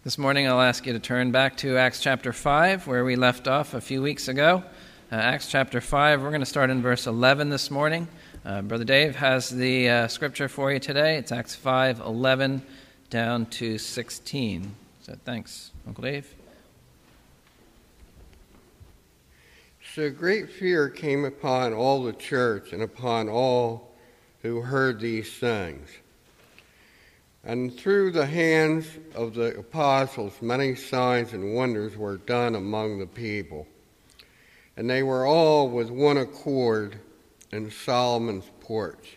This morning I'll ask you to turn back to Acts chapter 5, where we left off a few weeks ago. Acts chapter 5, we're going to start in verse 11 this morning. Brother Dave has the scripture for you today. It's Acts 5:11 down to 16. So thanks, Uncle Dave. So great fear came upon all the church and upon all who heard these things. And through the hands of the apostles, many signs and wonders were done among the people. And they were all with one accord in Solomon's porch.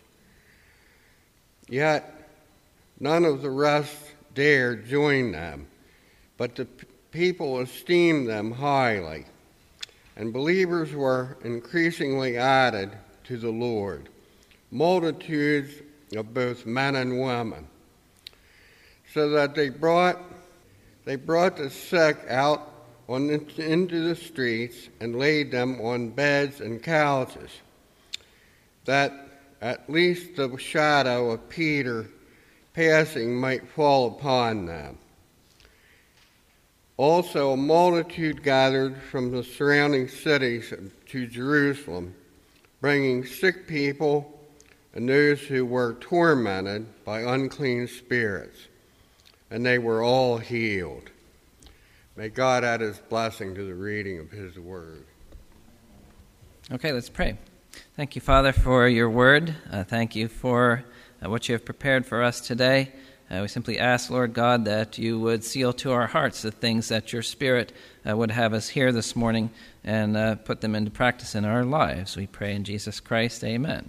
Yet none of the rest dared join them, but the people esteemed them highly. And believers were increasingly added to the Lord, multitudes of both men and women, so that they brought the sick out into the streets and laid them on beds and couches, that at least the shadow of Peter passing might fall upon them. Also a multitude gathered from the surrounding cities to Jerusalem, bringing sick people and those who were tormented by unclean spirits, and they were all healed. May God add his blessing to the reading of his word. Okay, let's pray. Thank you, Father, for your word. Thank you for what you have prepared for us today. We simply ask, Lord God, that you would seal to our hearts the things that your Spirit would have us hear this morning and put them into practice in our lives. We pray in Jesus Christ, amen.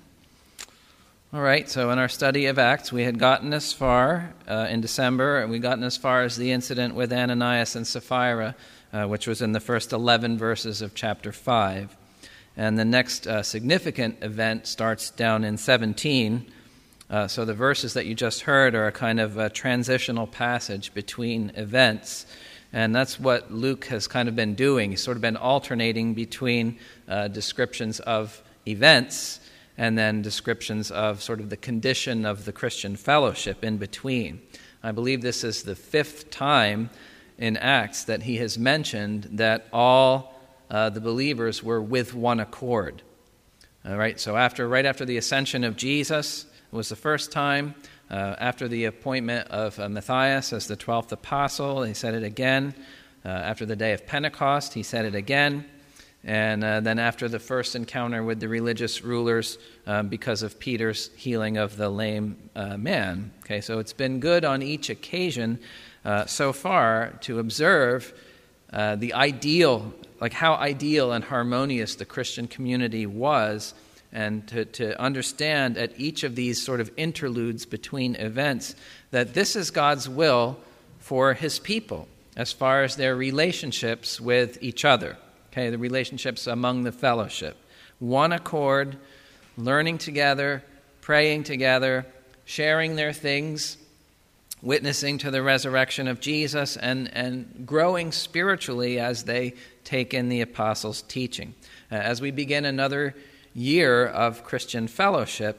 All right, so in our study of Acts, we had gotten as far in December, and we'd gotten as far as the incident with Ananias and Sapphira, which was in the first 11 verses of chapter 5. And the next significant event starts down in 17. So the verses that you just heard are a kind of a transitional passage between events. And that's what Luke has kind of been doing. He's sort of been alternating between descriptions of events and then descriptions of sort of the condition of the Christian fellowship in between. I believe this is the 5th time in Acts that he has mentioned that all the believers were with one accord. All right, so right after the ascension of Jesus was the first time. After the appointment of Matthias as the 12th apostle, he said it again. After the day of Pentecost, he said it again. And then after the first encounter with the religious rulers because of Peter's healing of the lame man. Okay, so it's been good on each occasion so far to observe the ideal, like how ideal and harmonious the Christian community was, and to understand at each of these sort of interludes between events that this is God's will for his people as far as their relationships with each other. Okay, the relationships among the fellowship. One accord, learning together, praying together, sharing their things, witnessing to the resurrection of Jesus, and growing spiritually as they take in the apostles' teaching. As we begin another year of Christian fellowship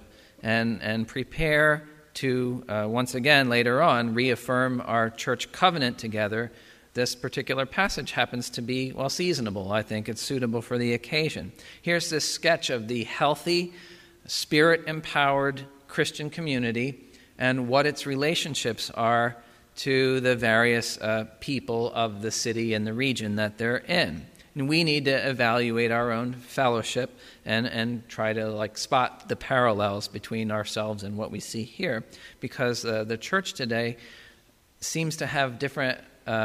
and prepare to, once again later on, reaffirm our church covenant together, this particular passage happens to be, well, seasonable. I think it's suitable for the occasion. Here's this sketch of the healthy, Spirit-empowered Christian community and what its relationships are to the various people of the city and the region that they're in. And we need to evaluate our own fellowship and try to spot the parallels between ourselves and what we see here, because the church today seems to have different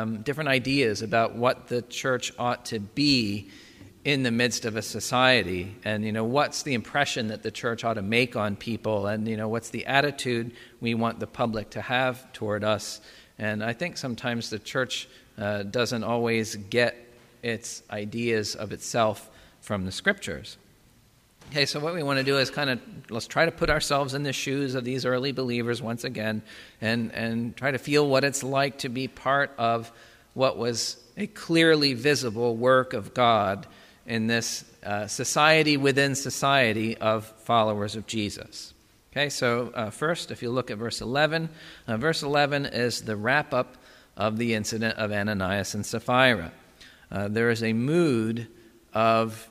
ideas about what the church ought to be in the midst of a society, and what's the impression that the church ought to make on people, and what's the attitude we want the public to have toward us. And I think sometimes the church doesn't always get its ideas of itself from the scriptures. Okay, so what we want to do is let's try to put ourselves in the shoes of these early believers once again and try to feel what it's like to be part of what was a clearly visible work of God in this society within society of followers of Jesus. Okay, so first, if you look at verse 11 is the wrap-up of the incident of Ananias and Sapphira. There is a mood of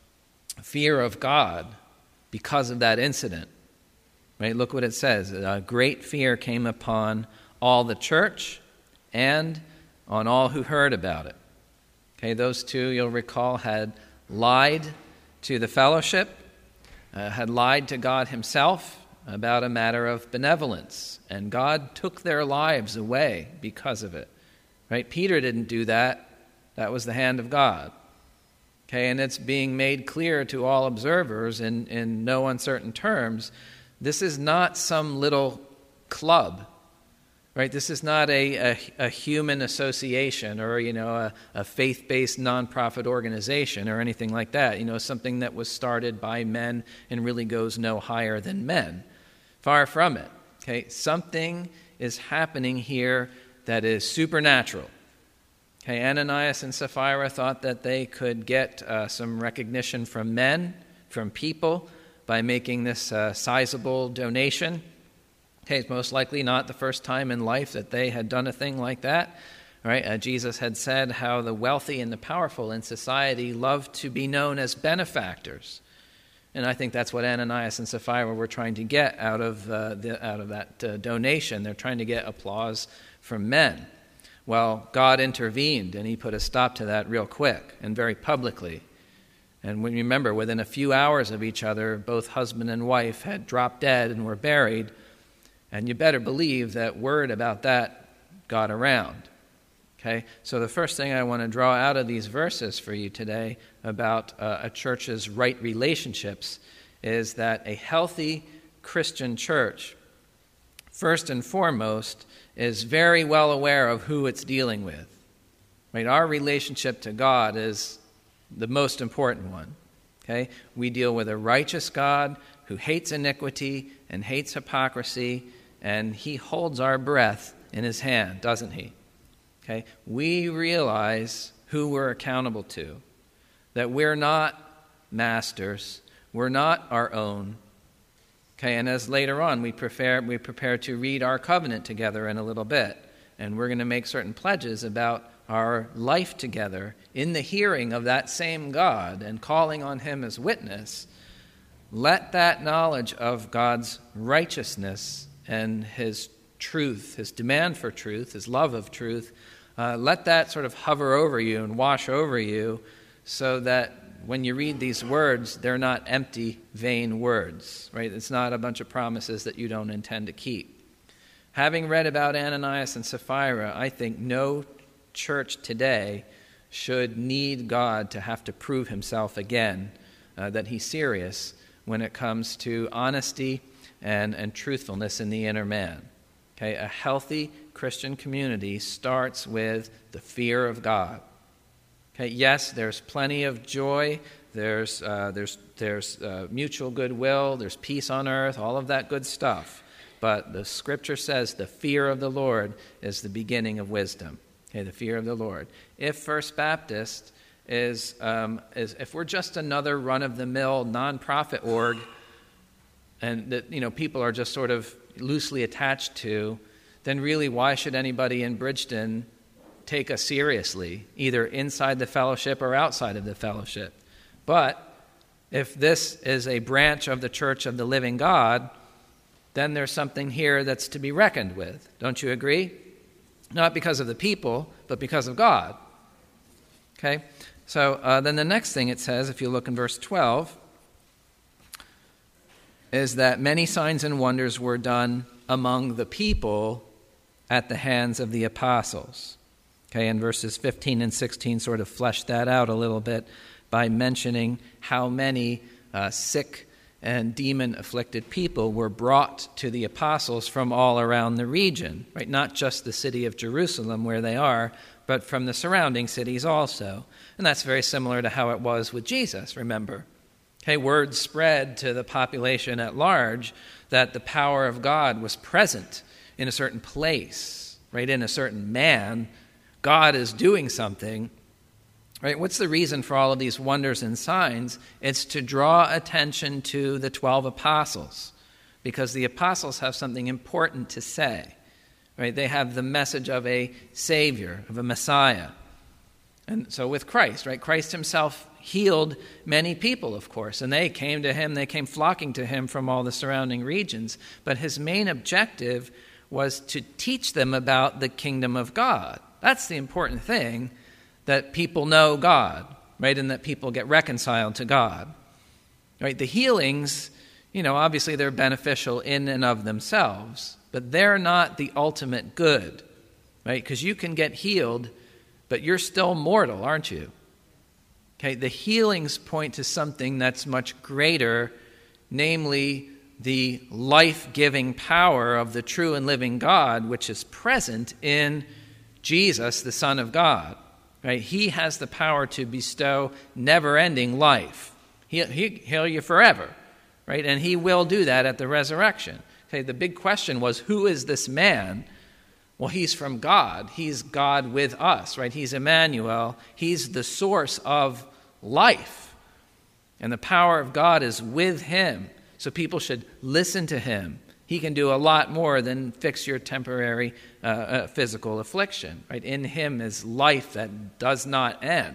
fear of God because of that incident. Right? Look what it says. Great fear came upon all the church and on all who heard about it. Okay, those two, you'll recall, had lied to the fellowship, had lied to God himself about a matter of benevolence, and God took their lives away because of it. Right? Peter didn't do that. That was the hand of God. Okay, and it's being made clear to all observers in no uncertain terms. This is not some little club, right? This is not a human association or, a faith-based nonprofit organization or anything like that. Something that was started by men and really goes no higher than men. Far from it. Okay, something is happening here that is supernatural. Okay, Ananias and Sapphira thought that they could get some recognition from men, from people, by making this sizable donation. Okay, it's most likely not the first time in life that they had done a thing like that. Right? Jesus had said how the wealthy and the powerful in society love to be known as benefactors. And I think that's what Ananias and Sapphira were trying to get out of that donation. They're trying to get applause from men. Well, God intervened, and he put a stop to that real quick and very publicly. And when you remember, within a few hours of each other, both husband and wife had dropped dead and were buried. And you better believe that word about that got around. Okay, so the first thing I want to draw out of these verses for you today about a church's right relationships is that a healthy Christian church, first and foremost, is very well aware of who it's dealing with. Right? Our relationship to God is the most important one. Okay, we deal with a righteous God who hates iniquity and hates hypocrisy, and he holds our breath in his hand, doesn't he? Okay, we realize who we're accountable to, that we're not masters, we're not our own. Okay, and as later on we prepare to read our covenant together in a little bit, and we're going to make certain pledges about our life together in the hearing of that same God and calling on him as witness. Let that knowledge of God's righteousness and his truth, his demand for truth, his love of truth, let that sort of hover over you and wash over you so that when you read these words, they're not empty, vain words, right? It's not a bunch of promises that you don't intend to keep. Having read about Ananias and Sapphira, I think no church today should need God to have to prove himself again, that he's serious when it comes to honesty and truthfulness in the inner man. Okay, a healthy Christian community starts with the fear of God. Okay, yes, there's plenty of joy, there's mutual goodwill, there's peace on earth, all of that good stuff. But the Scripture says the fear of the Lord is the beginning of wisdom. Okay, the fear of the Lord. If First Baptist is if we're just another run-of-the-mill nonprofit org, and that people are just sort of loosely attached to, then really why should anybody in Bridgeton take us seriously, either inside the fellowship or outside of the fellowship? But if this is a branch of the Church of the Living God, then there's something here that's to be reckoned with. Don't you agree? Not because of the people, but because of God. Okay? So then the next thing it says, if you look in verse 12, is that many signs and wonders were done among the people at the hands of the apostles. Okay, and verses 15 and 16 sort of flesh that out a little bit by mentioning how many sick and demon-afflicted people were brought to the apostles from all around the region, right? Not just the city of Jerusalem where they are, but from the surrounding cities also. And that's very similar to how it was with Jesus, remember. Okay, word spread to the population at large that the power of God was present in a certain place, right? In a certain man. God is doing something, right? What's the reason for all of these wonders and signs? It's to draw attention to the 12 apostles, because the apostles have something important to say, right? They have the message of a Savior, of a Messiah. And so with Christ, right? Christ himself healed many people, of course, and they came to him, they came flocking to him from all the surrounding regions. But his main objective was to teach them about the kingdom of God. That's the important thing, that people know God, right? And that people get reconciled to God, right? The healings, obviously they're beneficial in and of themselves, but they're not the ultimate good, right? Because you can get healed, but you're still mortal, aren't you? Okay, the healings point to something that's much greater, namely the life-giving power of the true and living God, which is present in Jesus, the Son of God. Right? He has the power to bestow never-ending life. He'll heal you forever, right? And he will do that at the resurrection. Okay, the big question was, who is this man? Well, he's from God. He's God with us, right? He's Emmanuel. He's the source of life. And the power of God is with him. So people should listen to him. He can do a lot more than fix your temporary physical affliction, right? In him is life that does not end.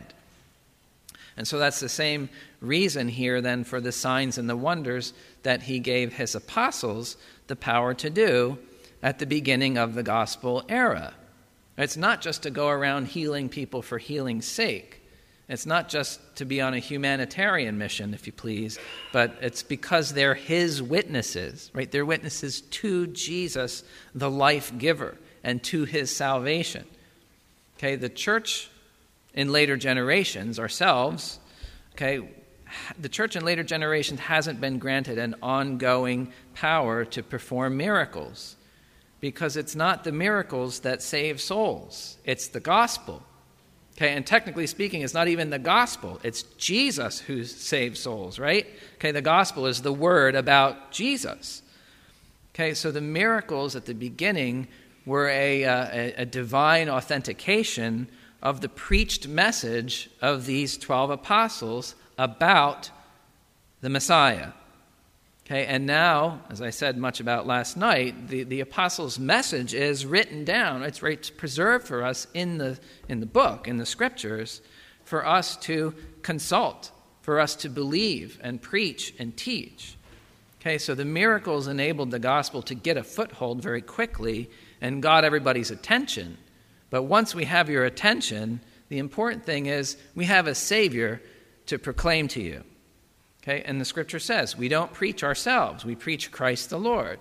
And so that's the same reason here then for the signs and the wonders that he gave his apostles the power to do at the beginning of the gospel era. It's not just to go around healing people for healing's sake. It's not just to be on a humanitarian mission, if you please, but it's because they're his witnesses, right? They're witnesses to Jesus, the life giver, and to his salvation. Okay, the church in later generations, ourselves, okay, the church in later generations hasn't been granted an ongoing power to perform miracles, because it's not the miracles that save souls, it's the gospel. Okay, and technically speaking, it's not even the gospel. It's Jesus who saves souls, right? Okay, the gospel is the word about Jesus. Okay, so the miracles at the beginning were a divine authentication of the preached message of these 12 apostles about the Messiah. Okay, and now, as I said much about last night, the apostles' message is written down. It's preserved for us in the book, in the scriptures, for us to consult, for us to believe and preach and teach. Okay, so the miracles enabled the gospel to get a foothold very quickly and got everybody's attention. But once we have your attention, the important thing is we have a Savior to proclaim to you. Okay, and the scripture says, we don't preach ourselves, we preach Christ the Lord.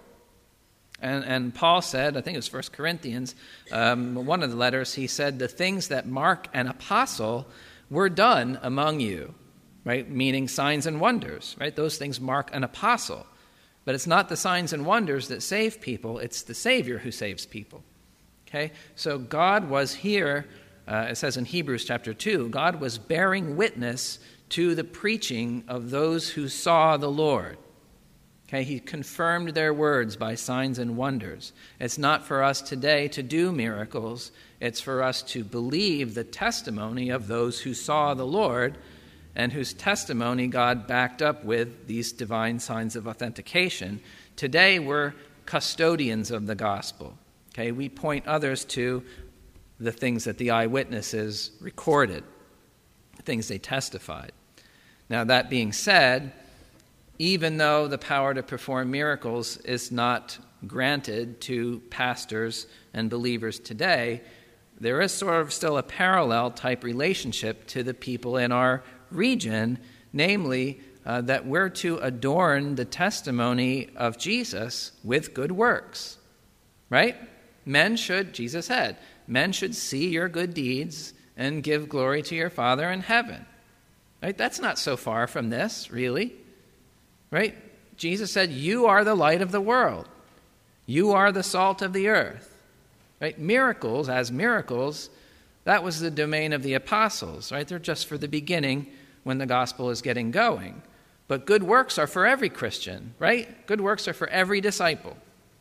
And Paul said, I think it was 1 Corinthians, one of the letters, he said, the things that mark an apostle were done among you, right? Meaning signs and wonders, right? Those things mark an apostle. But it's not the signs and wonders that save people, it's the Savior who saves people. Okay, so God was here, it says in Hebrews chapter 2, God was bearing witness to the preaching of those who saw the Lord. Okay, he confirmed their words by signs and wonders. It's not for us today to do miracles. It's for us to believe the testimony of those who saw the Lord and whose testimony God backed up with these divine signs of authentication. Today we're custodians of the gospel. Okay, we point others to the things that the eyewitnesses recorded, the things they testified. Now, that being said, even though the power to perform miracles is not granted to pastors and believers today, there is sort of still a parallel type relationship to the people in our region, namely that we're to adorn the testimony of Jesus with good works, right? Men should, Jesus said, men should see your good deeds and give glory to your Father in heaven. Right? That's not so far from this, really. Right? Jesus said, you are the light of the world. You are the salt of the earth. Right? Miracles, as miracles, that was the domain of the apostles. Right? They're just for the beginning when the gospel is getting going. But good works are for every Christian, right? Good works are for every disciple.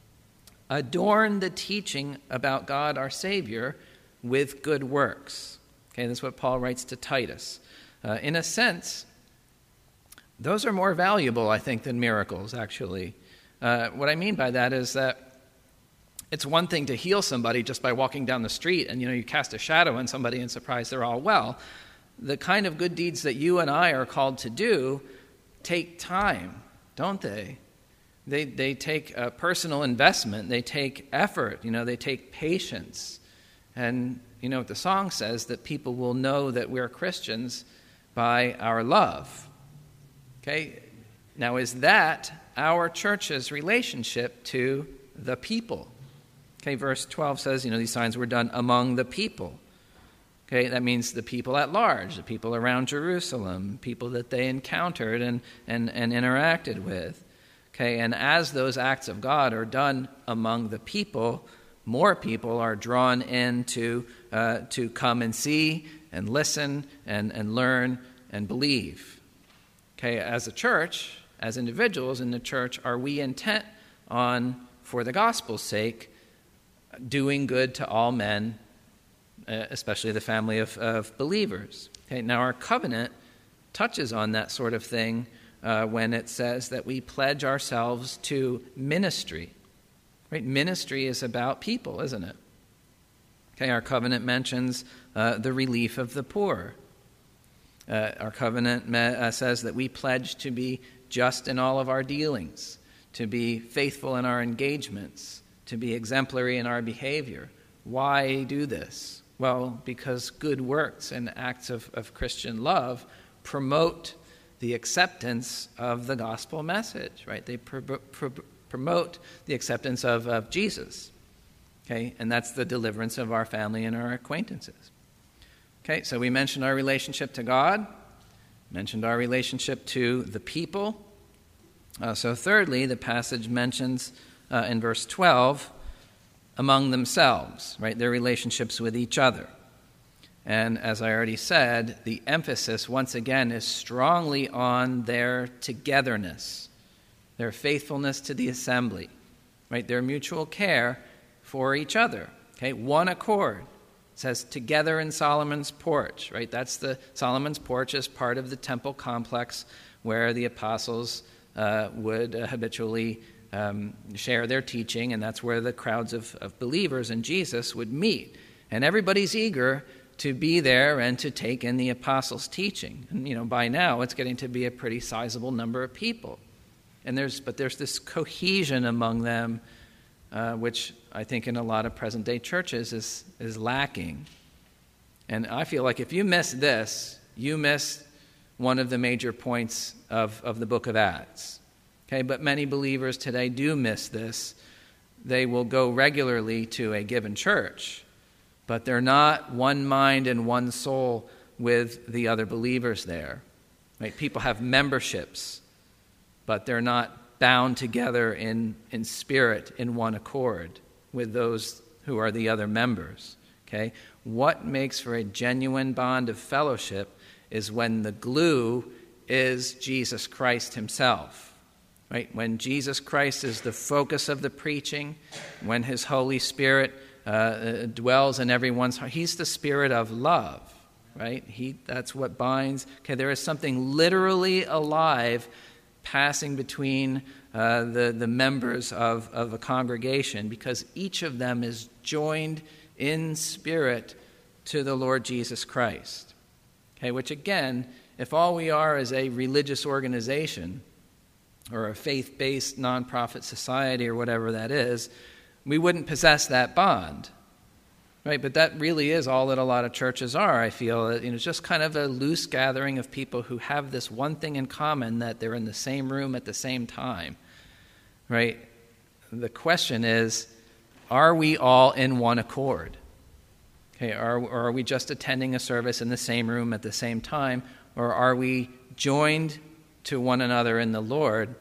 Adorn the teaching about God our Savior with good works. Okay, that's what Paul writes to Titus. In a sense, those are more valuable, I think, than miracles, actually. What I mean by that is that It's one thing to heal somebody just by walking down the street and, you cast a shadow on somebody and surprise they're all well. The kind of good deeds that you and I are called to do take time, don't they? They take a personal investment. They take effort. They take patience. And what the song says, that people will know that we're Christians by our love. Okay? Now, is that our church's relationship to the people? Okay, verse 12 says, these signs were done among the people. Okay, that means the people at large, the people around Jerusalem, people that they encountered and interacted with. Okay, and as those acts of God are done among the people, more people are drawn in to come and see and listen and learn and believe. Okay, as a church, as individuals in the church, are we intent on, for the gospel's sake, doing good to all men, especially the family of believers? Okay, now our covenant touches on that sort of thing when it says that we pledge ourselves to ministry. Right? Ministry is about people, isn't it? Okay, our covenant mentions the relief of the poor. Our covenant says that we pledge to be just in all of our dealings, to be faithful in our engagements, to be exemplary in our behavior. Why do this? Well, because good works and acts of Christian love promote the acceptance of the gospel message, right? They promote the acceptance of Jesus, okay? And that's the deliverance of our family and our acquaintances. Okay, so we mentioned our relationship to God, mentioned our relationship to the people. So thirdly, the passage mentions in verse 12, among themselves, right? Their relationships with each other. And as I already said, the emphasis once again is strongly on their togetherness, their faithfulness to the assembly, right? Their mutual care for each other. Okay, one accord. It says together in Solomon's porch, right? Solomon's porch is part of the temple complex where the apostles would habitually share their teaching, and that's where the crowds of believers in Jesus would meet. And everybody's eager to be there and to take in the apostles' teaching. And, by now it's getting to be a pretty sizable number of people. And there's this cohesion among them, which I think in a lot of present-day churches is lacking. And I feel like if you miss this, you miss one of the major points of the book of Acts. Okay, but many believers today do miss this. They will go regularly to a given church, but they're not one mind and one soul with the other believers there. Right? People have memberships, but they're not bound together in spirit, in one accord with those who are the other members. Okay? What makes for a genuine bond of fellowship is when the glue is Jesus Christ himself. Right? When Jesus Christ is the focus of the preaching, when his Holy Spirit dwells in everyone's heart, he's the Spirit of love, right? That's what binds. Okay, there is something literally alive passing between the members of a congregation because each of them is joined in spirit to the Lord Jesus Christ. Okay, which again, if all we are is a religious organization, or a faith-based nonprofit society or whatever that is, we wouldn't possess that bond, right? But that really is all that a lot of churches are, I feel. It's just kind of a loose gathering of people who have this one thing in common, that they're in the same room at the same time, right? The question is, are we all in one accord? Okay, or are we just attending a service in the same room at the same time, or are we joined to one another in the Lord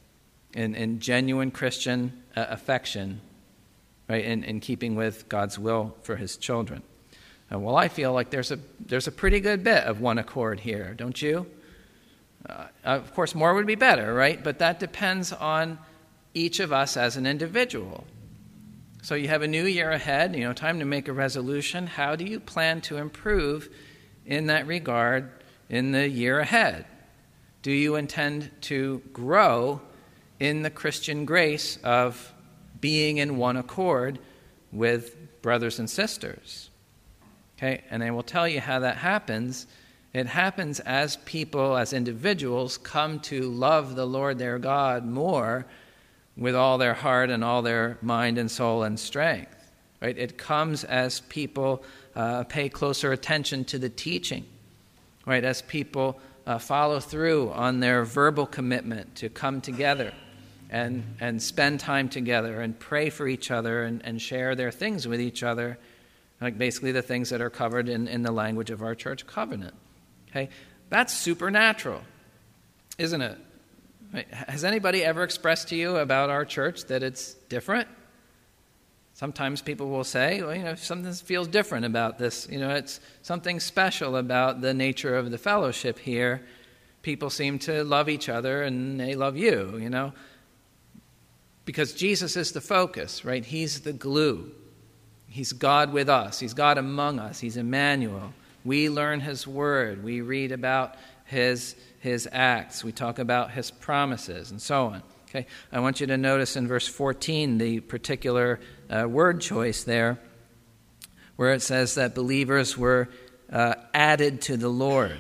in genuine Christian affection, right? In keeping with God's will for his children. Well, I feel like there's a pretty good bit of one accord here, don't you? Of course, more would be better, right? But that depends on each of us as an individual. So you have a new year ahead, time to make a resolution. How do you plan to improve in that regard in the year ahead? Do you intend to grow in the Christian grace of being in one accord with brothers and sisters. Okay, and I will tell you how that happens. It happens as people, as individuals, come to love the Lord their God more with all their heart and all their mind and soul and strength. Right? It comes as people pay closer attention to the teaching. Right? As people follow through on their verbal commitment to come together and spend time together and pray for each other and share their things with each other, like basically the things that are covered in the language of our church covenant. Okay? That's supernatural, isn't it? Right? Has anybody ever expressed to you about our church that it's different? Sometimes people will say, well, something feels different about this. It's something special about the nature of the fellowship here. People seem to love each other and they love you, because Jesus is the focus, right? He's the glue. He's God with us. He's God among us. He's Emmanuel. We learn his word. We read about his acts. We talk about his promises and so on. Okay, I want you to notice in verse 14 the particular word choice there, where it says that believers were added to the Lord.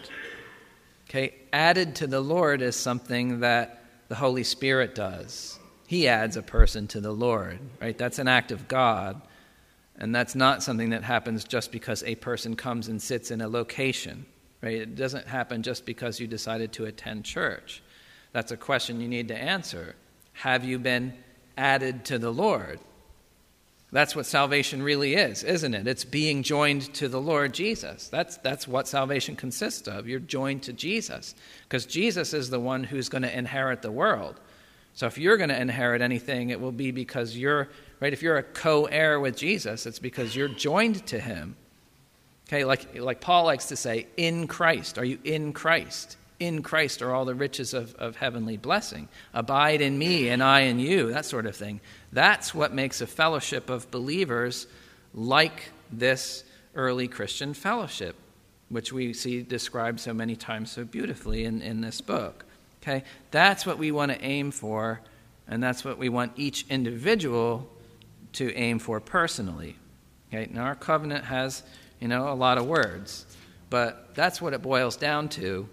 Okay, added to the Lord is something that the Holy Spirit does. He adds a person to the Lord, right? That's an act of God, and that's not something that happens just because a person comes and sits in a location, right? It doesn't happen just because you decided to attend church. That's a question you need to answer. Have you been added to the Lord? That's what salvation really is, isn't it? It's being joined to the Lord Jesus. That's what salvation consists of. You're joined to Jesus, because Jesus is the one who's going to inherit the world. So if you're going to inherit anything, it will be because you're, right, if you're a co-heir with Jesus, it's because you're joined to him. Okay, like Paul likes to say, in Christ. Are you in Christ? In Christ are all the riches of heavenly blessing. Abide in me and I in you, that sort of thing. That's what makes a fellowship of believers like this early Christian fellowship, which we see described so many times so beautifully in this book. Okay, that's what we want to aim for, and that's what we want each individual to aim for personally. Okay, now our covenant has, a lot of words, but that's what it boils down to.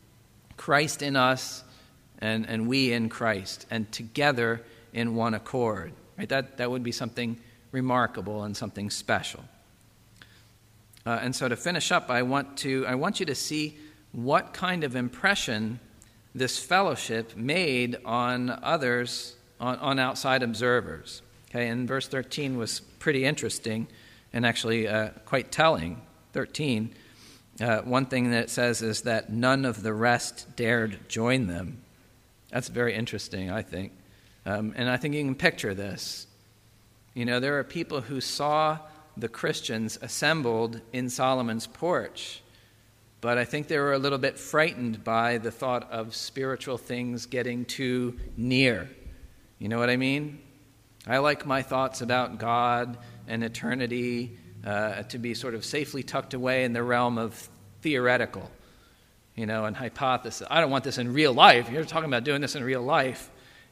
Christ in us and we in Christ, and together in one accord. Right? That would be something remarkable and something special. And so to finish up, I want you to see what kind of impression this fellowship made on others, on outside observers. Okay, and verse 13 was pretty interesting and actually quite telling. 13. One thing that it says is that none of the rest dared join them. That's very interesting, I think. And I think you can picture this. There are people who saw the Christians assembled in Solomon's porch, but I think they were a little bit frightened by the thought of spiritual things getting too near. You know what I mean? I like my thoughts about God and eternity to be sort of safely tucked away in the realm of theoretical, and hypothesis. I don't want this in real life. You're talking about doing this in real life.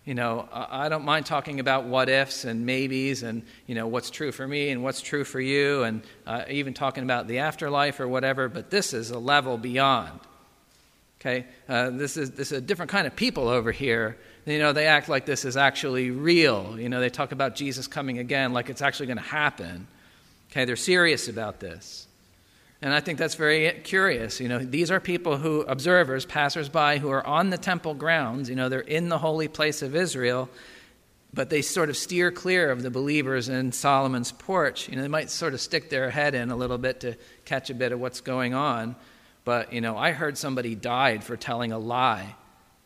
I don't mind talking about what ifs and maybes and, what's true for me and what's true for you, and even talking about the afterlife or whatever, but this is a level beyond. Okay? This is a different kind of people over here. They act like this is actually real. They talk about Jesus coming again like it's actually going to happen. Okay? They're serious about this. And I think that's very curious. These are people who, observers, passersby, who are on the temple grounds. They're in the holy place of Israel, but they sort of steer clear of the believers in Solomon's porch. They might sort of stick their head in a little bit to catch a bit of what's going on. But, I heard somebody died for telling a lie.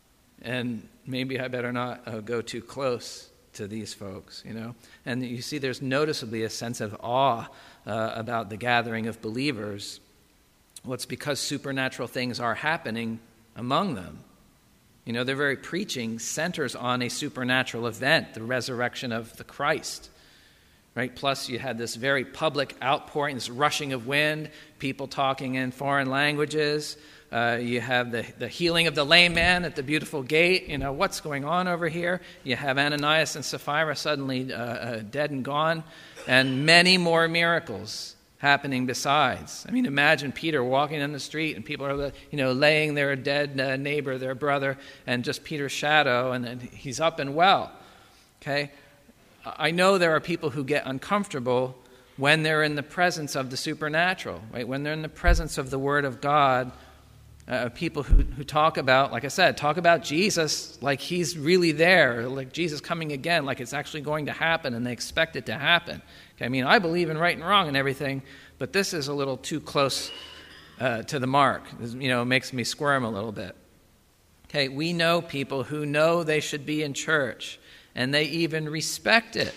And maybe I better not go too close to these folks, And you see there's noticeably a sense of awe about the gathering of believers. Well, it's because supernatural things are happening among them. Their very preaching centers on a supernatural event, the resurrection of the Christ. Right? Plus, you had this very public outpouring, this rushing of wind, people talking in foreign languages, You have the healing of the lame man at the beautiful gate. What's going on over here? You have Ananias and Sapphira suddenly dead and gone, and many more miracles happening besides. I mean, imagine Peter walking in the street and people are, laying their dead neighbor, their brother, and just Peter's shadow, and then he's up and well. Okay? I know there are people who get uncomfortable when they're in the presence of the supernatural, right? When they're in the presence of the Word of God, people who talk about, like I said, talk about Jesus like he's really there, like Jesus coming again, like it's actually going to happen, and they expect it to happen. Okay? I mean, I believe in right and wrong and everything, but this is a little too close to the mark. It makes me squirm a little bit. Okay, we know people who know they should be in church, and they even respect it.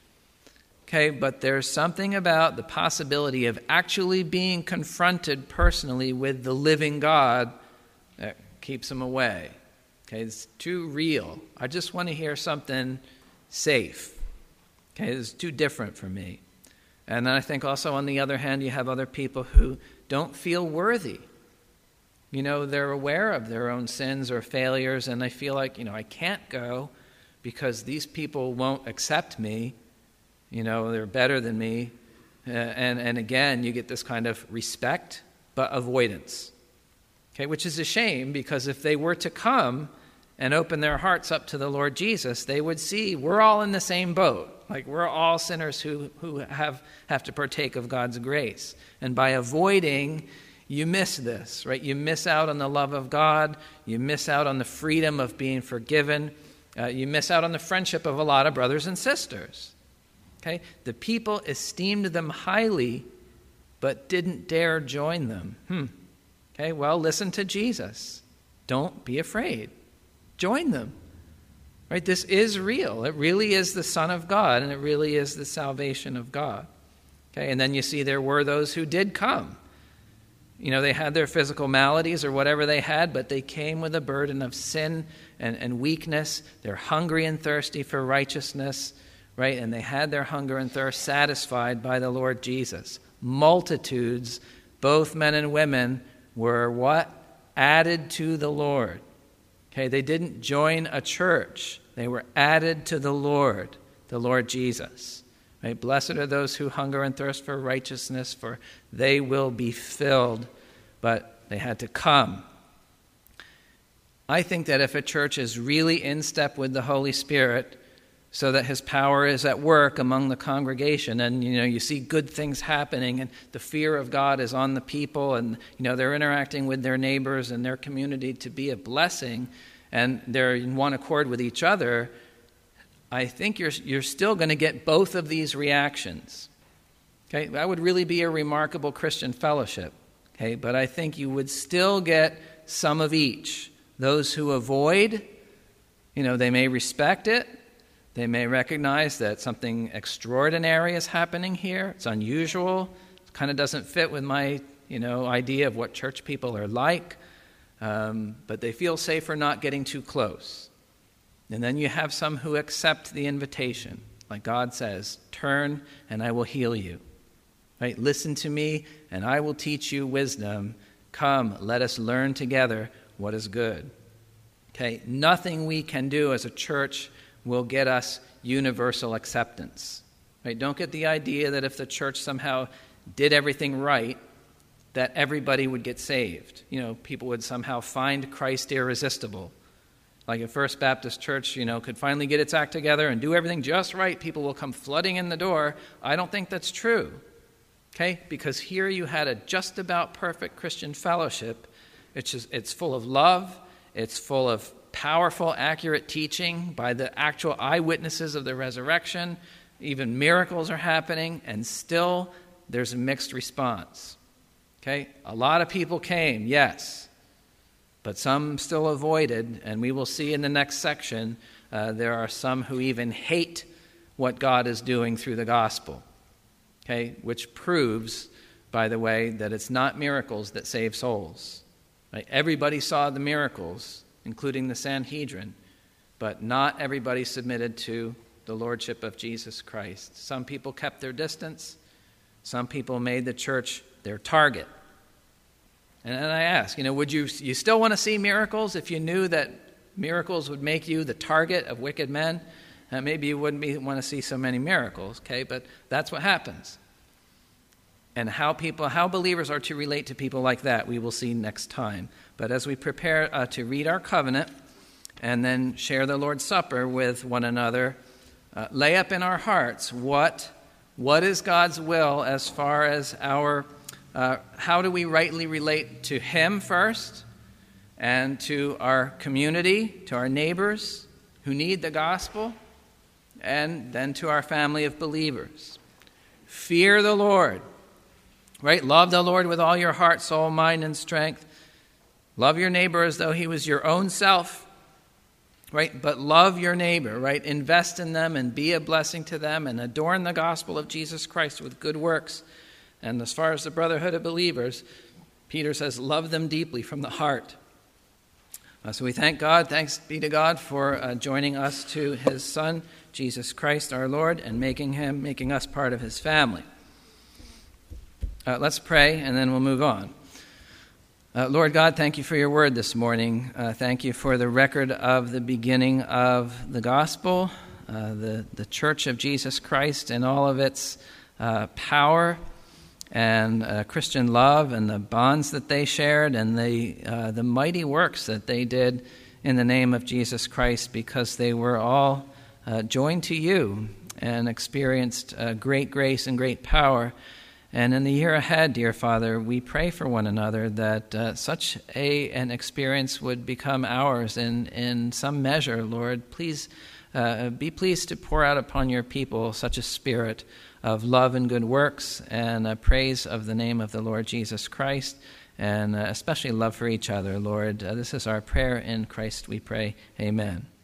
Okay, but there's something about the possibility of actually being confronted personally with the living God that keeps them away. Okay, it's too real. I just want to hear something safe. Okay, it's too different for me. And then I think also on the other hand, you have other people who don't feel worthy. They're aware of their own sins or failures, and they feel like, I can't go because these people won't accept me. They're better than me. And again, you get this kind of respect, but avoidance. Okay, which is a shame, because if they were to come and open their hearts up to the Lord Jesus, they would see we're all in the same boat. Like, we're all sinners who have to partake of God's grace. And by avoiding, you miss this, right? You miss out on the love of God. You miss out on the freedom of being forgiven. You miss out on the friendship of a lot of brothers and sisters. Okay? The people esteemed them highly, but didn't dare join them. Okay, well, listen to Jesus. Don't be afraid. Join them. Right? This is real. It really is the Son of God, and it really is the salvation of God. Okay, and then you see there were those who did come. They had their physical maladies or whatever they had, but they came with a burden of sin and weakness. They're hungry and thirsty for righteousness, right? And they had their hunger and thirst satisfied by the Lord Jesus. Multitudes, both men and women, were what? Added to the Lord. Okay, they didn't join a church. They were added to the Lord Jesus. Right? Blessed are those who hunger and thirst for righteousness, for they will be filled. But they had to come. I think that if a church is really in step with the Holy Spirit, so that his power is at work among the congregation, and you see good things happening, and the fear of God is on the people, and they're interacting with their neighbors and their community to be a blessing, and they're in one accord with each other, I think you're still going to get both of these reactions. Okay, that would really be a remarkable Christian fellowship. Okay, but I think you would still get some of each. Those who avoid, they may respect it. They may recognize that something extraordinary is happening here. It's unusual. It kind of doesn't fit with my, idea of what church people are like. But they feel safer not getting too close. And then you have some who accept the invitation. Like God says, turn and I will heal you. Right? Listen to me and I will teach you wisdom. Come, let us learn together what is good. Okay? Nothing we can do as a church will get us universal acceptance. Right? Don't get the idea that if the church somehow did everything right, that everybody would get saved. People would somehow find Christ irresistible. Like if First Baptist Church, could finally get its act together and do everything just right, people will come flooding in the door. I don't think that's true. Okay? Because here you had a just about perfect Christian fellowship. It's full of love. It's full of powerful, accurate teaching by the actual eyewitnesses of the resurrection. Even miracles are happening, and still there's a mixed response. Okay? A lot of people came, yes. But some still avoided, and we will see in the next section, there are some who even hate what God is doing through the gospel, okay? Which proves, by the way, that it's not miracles that save souls. Right? Everybody saw the miracles, including the Sanhedrin, but not everybody submitted to the lordship of Jesus Christ. Some people kept their distance. Some people made the church their target. And then I ask, would you still want to see miracles if you knew that miracles would make you the target of wicked men? Maybe you wouldn't want to see so many miracles, okay? But that's what happens. And how believers are to relate to people like that, we will see next time. But as we prepare to read our covenant and then share the Lord's Supper with one another, lay up in our hearts what is God's will as far as our how do we rightly relate to Him first, and to our community, to our neighbors who need the gospel, and then to our family of believers. Fear the Lord, right? Love the Lord with all your heart, soul, mind, and strength. Love your neighbor as though he was your own self, right? But love your neighbor, right? Invest in them and be a blessing to them and adorn the gospel of Jesus Christ with good works. And as far as the brotherhood of believers, Peter says, love them deeply from the heart. So we thank God, thanks be to God for joining us to His Son, Jesus Christ our Lord, and making us part of His family. Let's pray, and then we'll move on. Lord God, thank you for your word this morning. Thank you for the record of the beginning of the gospel, the Church of Jesus Christ and all of its power and Christian love and the bonds that they shared and the mighty works that they did in the name of Jesus Christ, because they were all joined to you and experienced great grace and great power. And in the year ahead, dear Father, we pray for one another that such an experience would become ours in some measure. Lord, please be pleased to pour out upon your people such a spirit of love and good works and praise of the name of the Lord Jesus Christ, and especially love for each other, Lord. This is our prayer in Christ we pray. Amen.